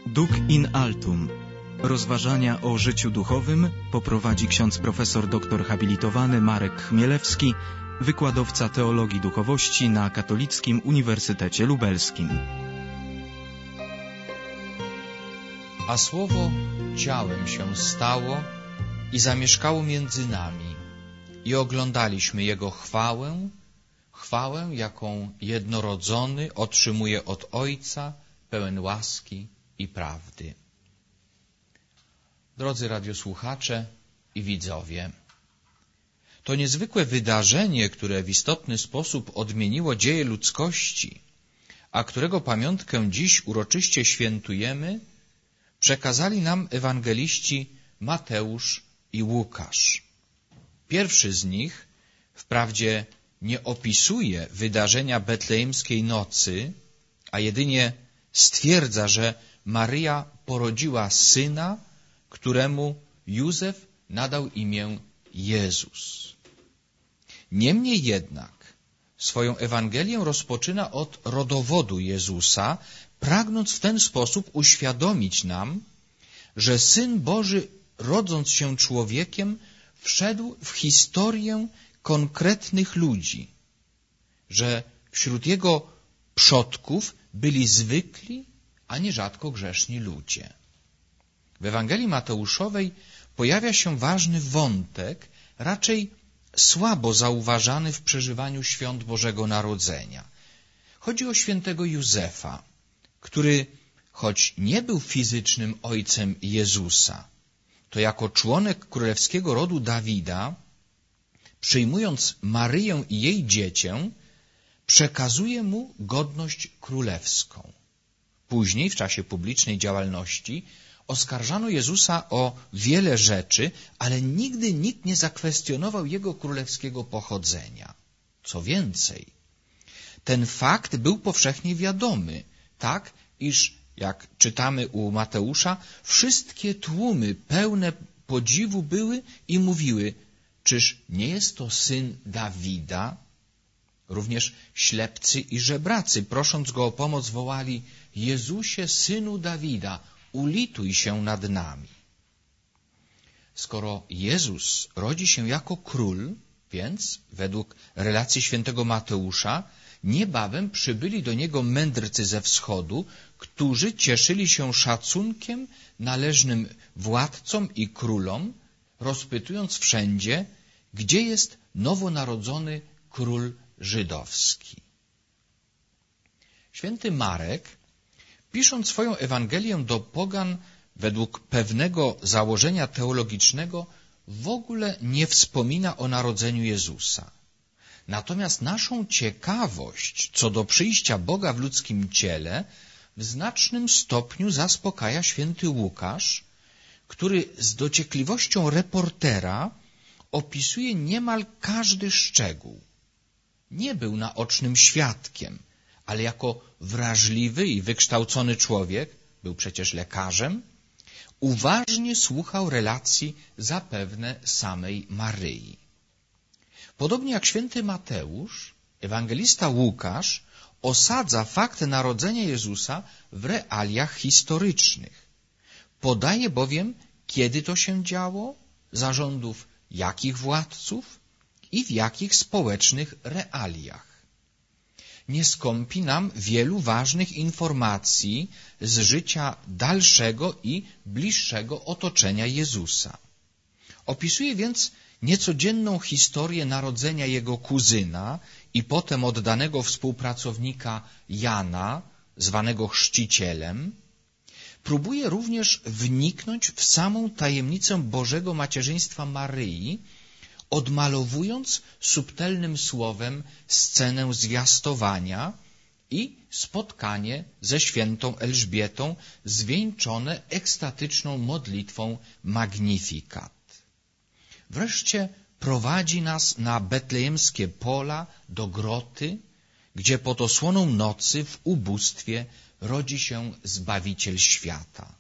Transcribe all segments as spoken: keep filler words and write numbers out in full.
Duc in altum. Rozważania o życiu duchowym poprowadzi ksiądz profesor doktor habilitowany Marek Chmielewski, wykładowca teologii duchowości na Katolickim Uniwersytecie Lubelskim. A słowo ciałem się stało i zamieszkało między nami i oglądaliśmy Jego chwałę, chwałę, jaką jednorodzony otrzymuje od Ojca, pełen łaski i prawdy. Drodzy radiosłuchacze i widzowie, to niezwykłe wydarzenie, które w istotny sposób odmieniło dzieje ludzkości, a którego pamiątkę dziś uroczyście świętujemy, przekazali nam ewangeliści Mateusz i Łukasz. Pierwszy z nich wprawdzie nie opisuje wydarzenia betlejemskiej nocy, a jedynie stwierdza, że Maryja porodziła syna, któremu Józef nadał imię Jezus. Niemniej jednak swoją Ewangelię rozpoczyna od rodowodu Jezusa, pragnąc w ten sposób uświadomić nam, że Syn Boży, rodząc się człowiekiem, wszedł w historię konkretnych ludzi, że wśród Jego przodków byli zwykli, a nierzadko grzeszni ludzie. W Ewangelii Mateuszowej pojawia się ważny wątek, raczej słabo zauważany w przeżywaniu świąt Bożego Narodzenia. Chodzi o świętego Józefa, który, choć nie był fizycznym ojcem Jezusa, to jako członek królewskiego rodu Dawida, przyjmując Maryję i jej dziecię, przekazuje mu godność królewską. Później, w czasie publicznej działalności, oskarżano Jezusa o wiele rzeczy, ale nigdy nikt nie zakwestionował Jego królewskiego pochodzenia. Co więcej, ten fakt był powszechnie wiadomy, tak iż, jak czytamy u Mateusza, wszystkie tłumy pełne podziwu były i mówiły, czyż nie jest to syn Dawida? Również ślepcy i żebracy, prosząc Go o pomoc, wołali: Jezusie, synu Dawida, ulituj się nad nami. Skoro Jezus rodzi się jako król, więc według relacji świętego Mateusza niebawem przybyli do Niego mędrcy ze wschodu, którzy cieszyli się szacunkiem należnym władcom i królom, rozpytując wszędzie, gdzie jest nowonarodzony król żydowski. Święty Marek, pisząc swoją Ewangelię do pogan według pewnego założenia teologicznego, w ogóle nie wspomina o narodzeniu Jezusa. Natomiast naszą ciekawość co do przyjścia Boga w ludzkim ciele w znacznym stopniu zaspokaja święty Łukasz, który z dociekliwością reportera opisuje niemal każdy szczegół. Nie był naocznym świadkiem, ale jako wrażliwy i wykształcony człowiek, był przecież lekarzem, uważnie słuchał relacji zapewne samej Maryi. Podobnie jak święty Mateusz, ewangelista Łukasz osadza fakt narodzenia Jezusa w realiach historycznych. Podaje bowiem, kiedy to się działo, za rządów jakich władców i w jakich społecznych realiach. Nie skąpi nam wielu ważnych informacji z życia dalszego i bliższego otoczenia Jezusa. Opisuje więc niecodzienną historię narodzenia jego kuzyna i potem oddanego współpracownika Jana, zwanego chrzcicielem. Próbuje również wniknąć w samą tajemnicę Bożego macierzyństwa Maryi, odmalowując subtelnym słowem scenę zwiastowania i spotkanie ze świętą Elżbietą zwieńczone ekstatyczną modlitwą Magnificat. Wreszcie prowadzi nas na betlejemskie pola do groty, gdzie pod osłoną nocy w ubóstwie rodzi się Zbawiciel świata.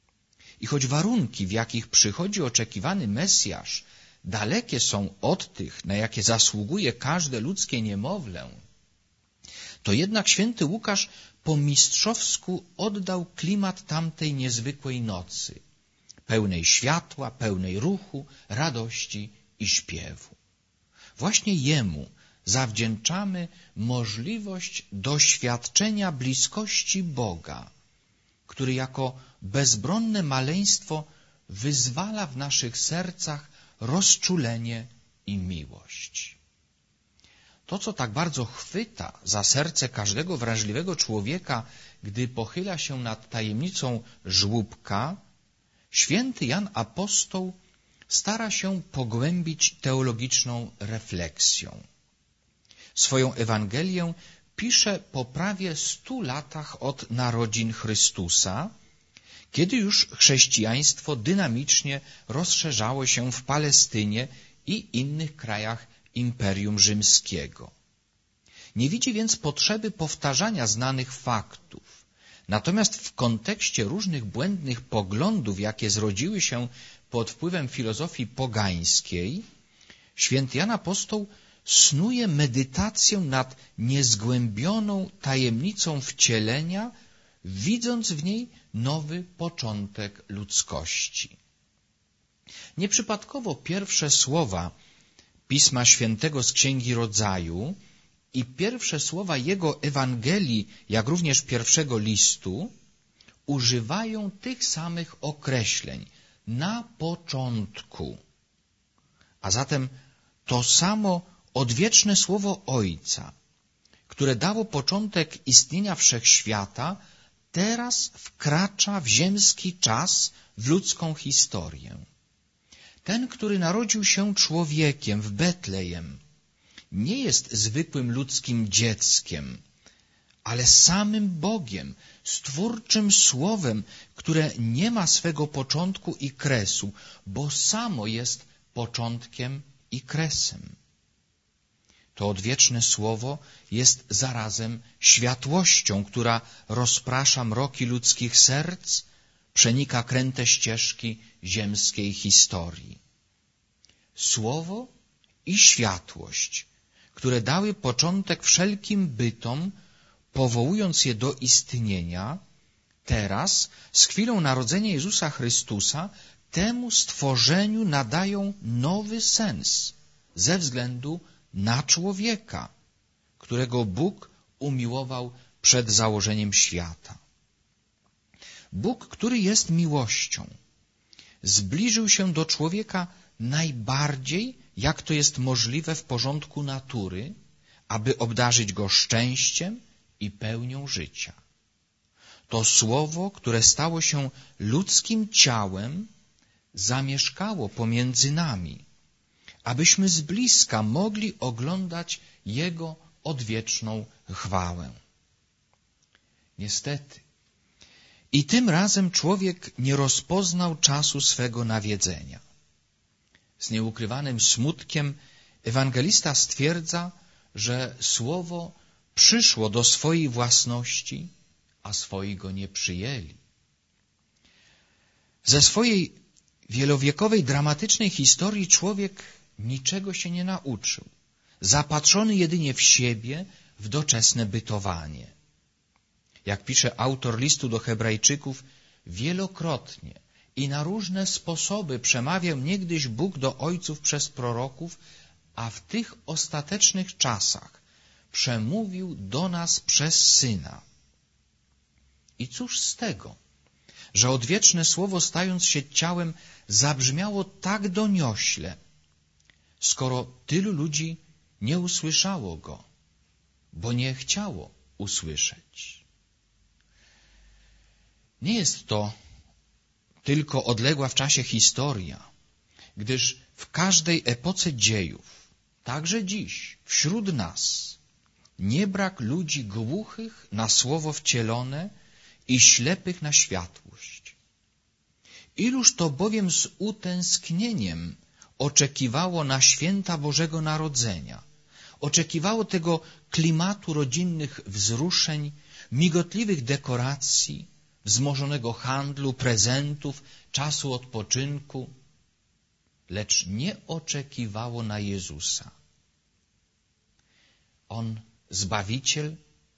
I choć warunki, w jakich przychodzi oczekiwany Mesjasz, dalekie są od tych, na jakie zasługuje każde ludzkie niemowlę, to jednak święty Łukasz po mistrzowsku oddał klimat tamtej niezwykłej nocy, pełnej światła, pełnej ruchu, radości i śpiewu. Właśnie jemu zawdzięczamy możliwość doświadczenia bliskości Boga, który jako bezbronne maleństwo wyzwala w naszych sercach rozczulenie i miłość. To, co tak bardzo chwyta za serce każdego wrażliwego człowieka, gdy pochyla się nad tajemnicą żłóbka, święty Jan Apostoł stara się pogłębić teologiczną refleksją. Swoją Ewangelię pisze po prawie stu latach od narodzin Chrystusa, kiedy już chrześcijaństwo dynamicznie rozszerzało się w Palestynie i innych krajach Imperium Rzymskiego. Nie widzi więc potrzeby powtarzania znanych faktów. Natomiast w kontekście różnych błędnych poglądów, jakie zrodziły się pod wpływem filozofii pogańskiej, święty Jan Apostoł snuje medytację nad niezgłębioną tajemnicą wcielenia, widząc w niej nowy początek ludzkości. Nieprzypadkowo pierwsze słowa Pisma Świętego z Księgi Rodzaju i pierwsze słowa jego Ewangelii, jak również pierwszego listu, używają tych samych określeń na początku. A zatem to samo odwieczne słowo Ojca, które dało początek istnienia wszechświata, teraz wkracza w ziemski czas, w ludzką historię. Ten, który narodził się człowiekiem w Betlejem, nie jest zwykłym ludzkim dzieckiem, ale samym Bogiem, stwórczym Słowem, które nie ma swego początku i kresu, bo samo jest początkiem i kresem. To odwieczne Słowo jest zarazem światłością, która rozprasza mroki ludzkich serc, przenika kręte ścieżki ziemskiej historii. Słowo i światłość, które dały początek wszelkim bytom, powołując je do istnienia, teraz, z chwilą narodzenia Jezusa Chrystusa, temu stworzeniu nadają nowy sens ze względu na człowieka, którego Bóg umiłował przed założeniem świata. Bóg, który jest miłością, zbliżył się do człowieka najbardziej, jak to jest możliwe w porządku natury, aby obdarzyć go szczęściem i pełnią życia. To Słowo, które stało się ludzkim ciałem, zamieszkało pomiędzy nami, abyśmy z bliska mogli oglądać Jego odwieczną chwałę. Niestety, i tym razem człowiek nie rozpoznał czasu swego nawiedzenia. Z nieukrywanym smutkiem ewangelista stwierdza, że Słowo przyszło do swojej własności, a swoi go nie przyjęli. Ze swojej wielowiekowej, dramatycznej historii człowiek niczego się nie nauczył, zapatrzony jedynie w siebie, w doczesne bytowanie. Jak pisze autor listu do Hebrajczyków, wielokrotnie i na różne sposoby przemawiał niegdyś Bóg do ojców przez proroków, a w tych ostatecznych czasach przemówił do nas przez Syna. I cóż z tego, że odwieczne Słowo, stając się ciałem, zabrzmiało tak doniośle, skoro tylu ludzi nie usłyszało go, bo nie chciało usłyszeć. Nie jest to tylko odległa w czasie historia, gdyż w każdej epoce dziejów, także dziś, wśród nas, nie brak ludzi głuchych na Słowo wcielone i ślepych na światłość. Iluż to bowiem z utęsknieniem oczekiwało na święta Bożego Narodzenia, oczekiwało tego klimatu rodzinnych wzruszeń, migotliwych dekoracji, wzmożonego handlu, prezentów, czasu odpoczynku, lecz nie oczekiwało na Jezusa. On, Zbawiciel,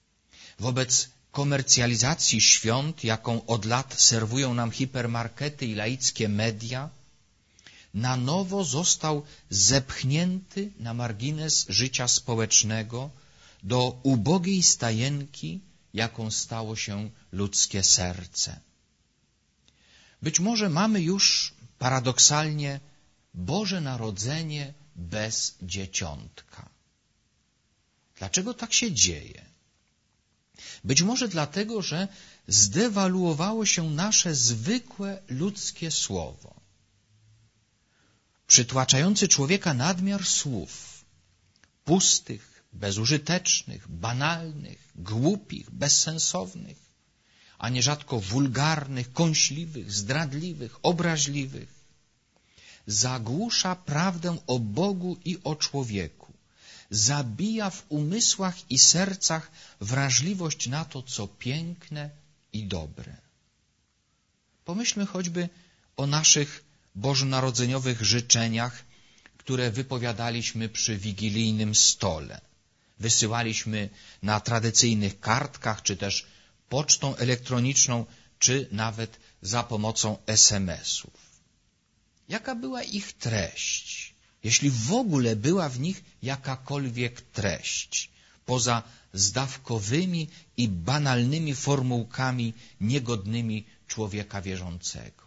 wobec komercjalizacji świąt, jaką od lat serwują nam hipermarkety i laickie media, na nowo został zepchnięty na margines życia społecznego do ubogiej stajenki, jaką stało się ludzkie serce. Być może mamy już paradoksalnie Boże Narodzenie bez dzieciątka. Dlaczego tak się dzieje? Być może dlatego, że zdewaluowało się nasze zwykłe ludzkie słowo. Przytłaczający człowieka nadmiar słów, pustych, bezużytecznych, banalnych, głupich, bezsensownych, a nierzadko wulgarnych, kąśliwych, zdradliwych, obraźliwych, zagłusza prawdę o Bogu i o człowieku, zabija w umysłach i sercach wrażliwość na to, co piękne i dobre. Pomyślmy choćby o naszych bożonarodzeniowych życzeniach, które wypowiadaliśmy przy wigilijnym stole. Wysyłaliśmy na tradycyjnych kartkach, czy też pocztą elektroniczną, czy nawet za pomocą es em esów. Jaka była ich treść? Jeśli w ogóle była w nich jakakolwiek treść, poza zdawkowymi i banalnymi formułkami niegodnymi człowieka wierzącego.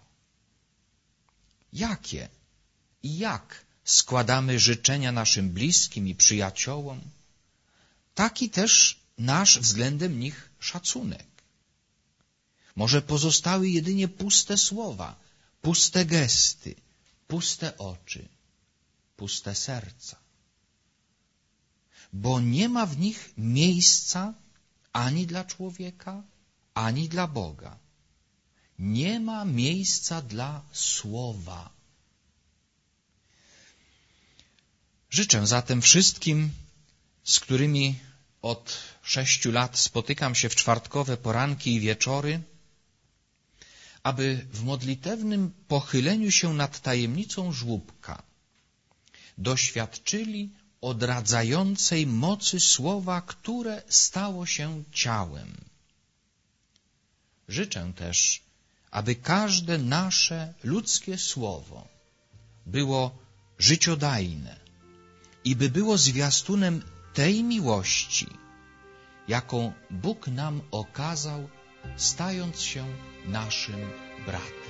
Jakie i jak składamy życzenia naszym bliskim i przyjaciołom, taki też nasz względem nich szacunek. Może pozostały jedynie puste słowa, puste gesty, puste oczy, puste serca. Bo nie ma w nich miejsca ani dla człowieka, ani dla Boga. Nie ma miejsca dla słowa. Życzę zatem wszystkim, z którymi od sześciu lat spotykam się w czwartkowe poranki i wieczory, aby w modlitewnym pochyleniu się nad tajemnicą żłóbka doświadczyli odradzającej mocy słowa, które stało się ciałem. Życzę też, aby każde nasze ludzkie słowo było życiodajne i by było zwiastunem tej miłości, jaką Bóg nam okazał, stając się naszym bratem.